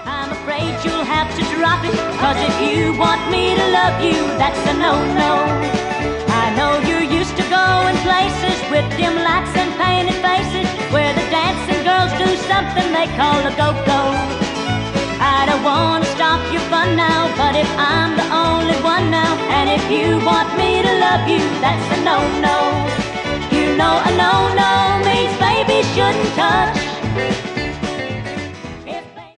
I'm afraid you'll have to drop it, 'cause if you want me to love you, that's a no-no. I know you're used to going places with dim lights and painted faces, where the dancing girls do something they call a go-go. I don't want to stop your fun now, but if I'm the only one now, and if you want me to love you, that's